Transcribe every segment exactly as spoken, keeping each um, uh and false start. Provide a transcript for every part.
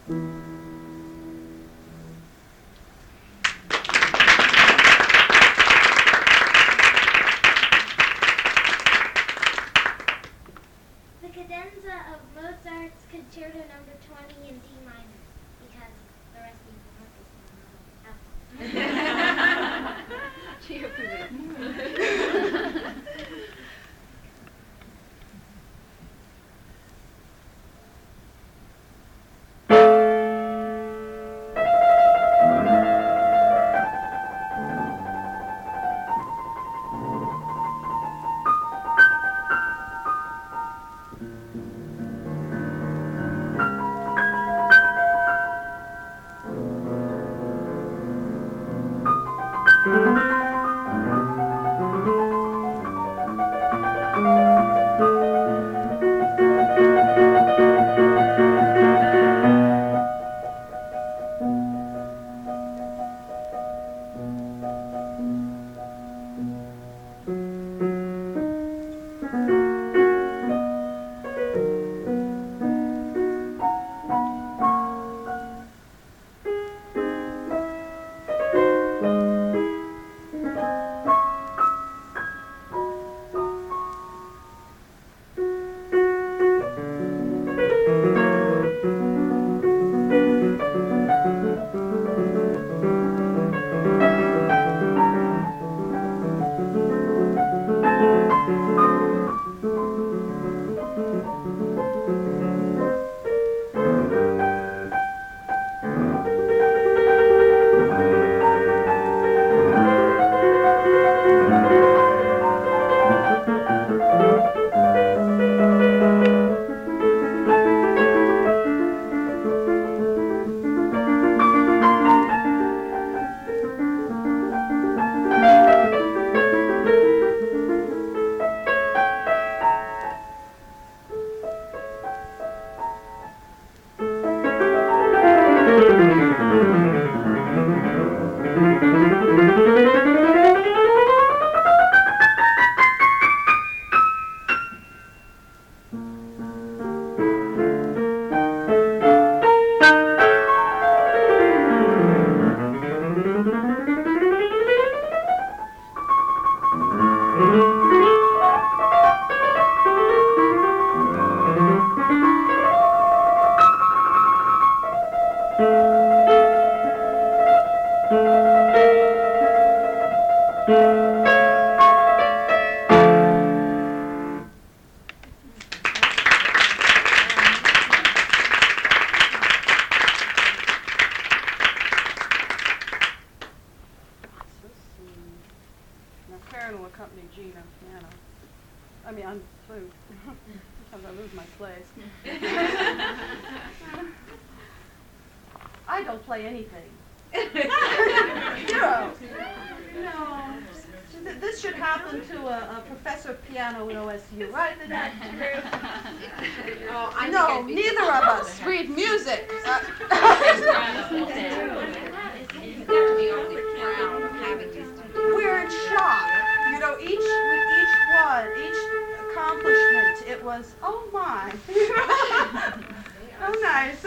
The cadenza of Mozart's Concerto Number twenty in D minor, because the rest of the book is Karen will accompany Gina on piano. I mean, on flute. Sometimes I lose my place. I don't play anything. Zero. No. This should happen to a, a professor of piano at O S U, right? Isn't that true? Oh, I no, neither of us read music. Uh, We're in shock. You know, each with each one, each accomplishment, it was, oh my. Oh, nice.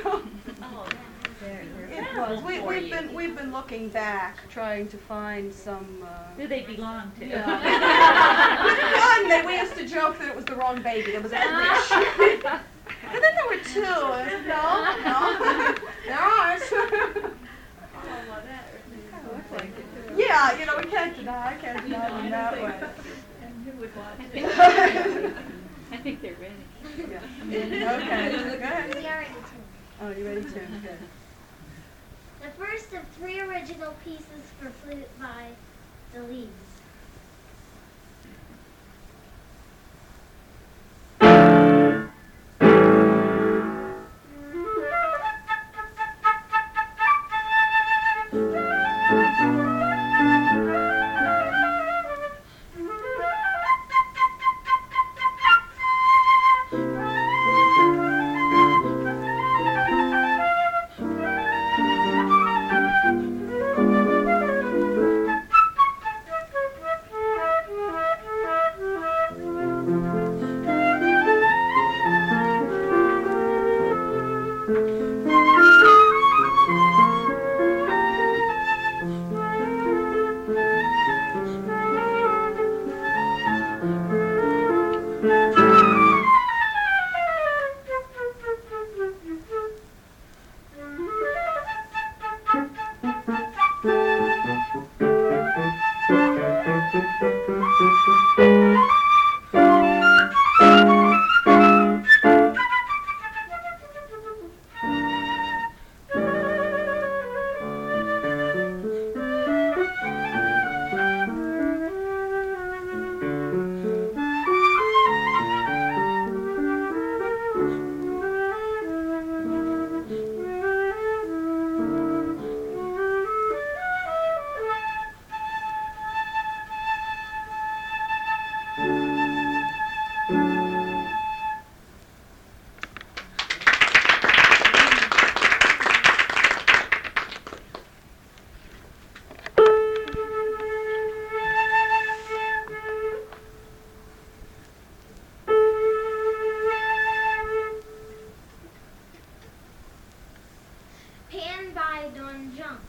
It was. We, we've been we've been looking back, trying to find some. Uh, Who they belong to. Yeah. One, they, we used to joke that it was the wrong baby. It was English. And then there were two. I said, no, no, they're ours. Yeah, you know, we can't deny, I can't deny them that way. And who would watch it? I think they're ready. Yeah. Okay, go ahead. We are ready too. Oh, you ready too? Good. The first of three original pieces for flute by the Leaves. Thank you. Pan by Don Jump.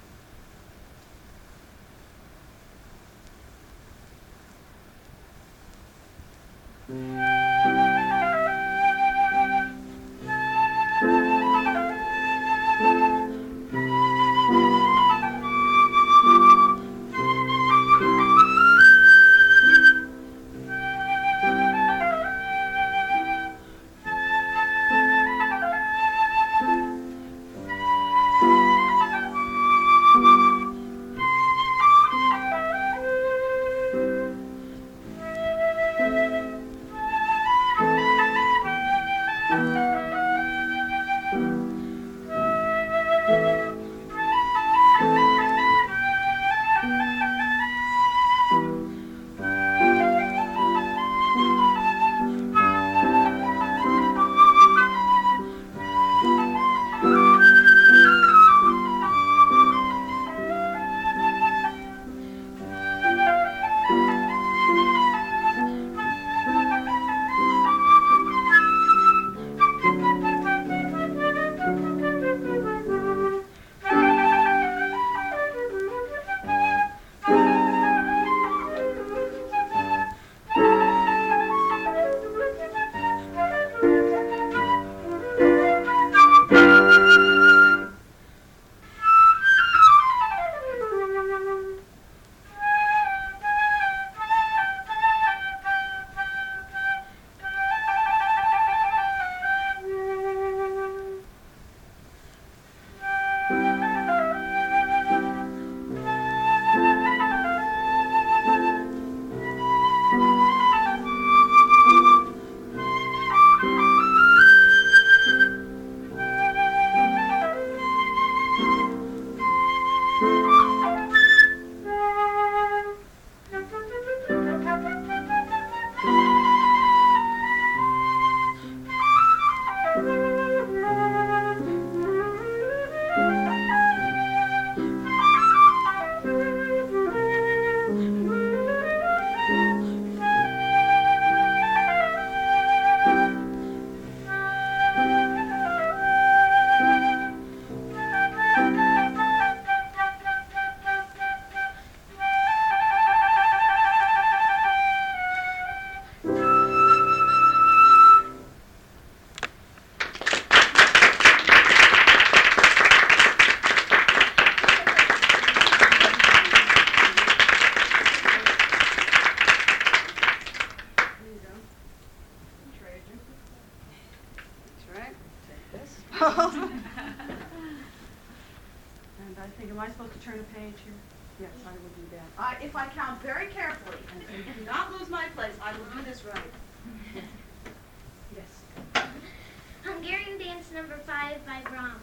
And I think, am I supposed to turn a page here? Yes, I will do that. I, if I count very carefully and, and do not lose my place, I will do this right. Yes. Hungarian Dance Number Five by Brahms.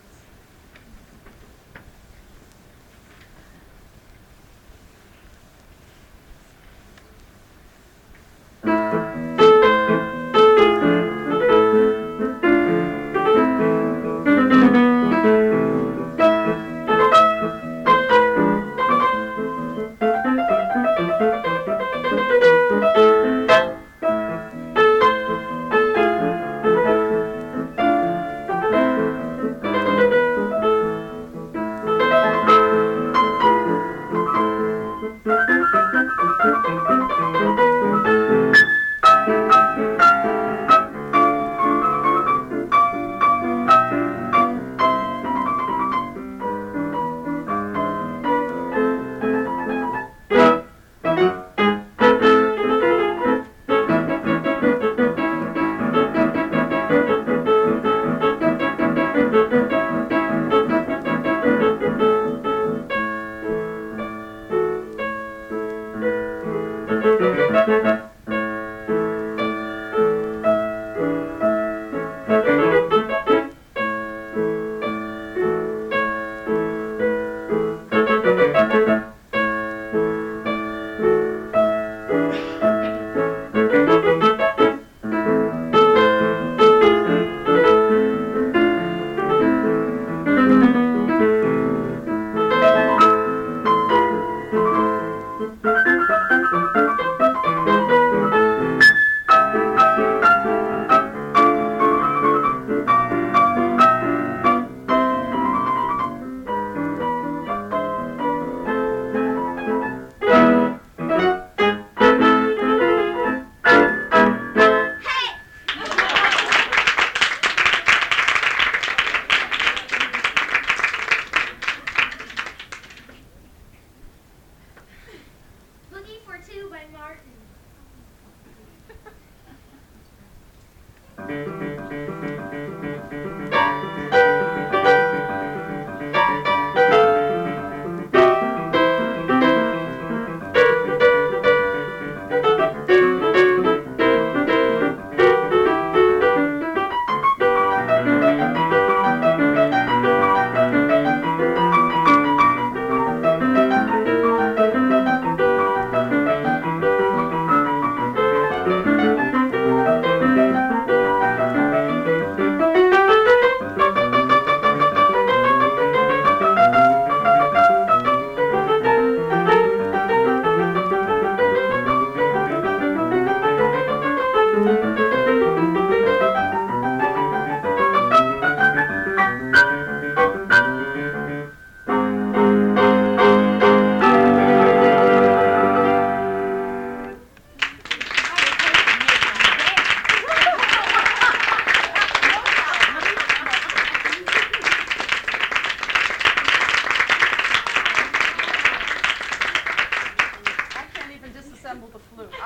Thank you.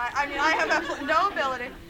I, I mean, I have absolutely no ability.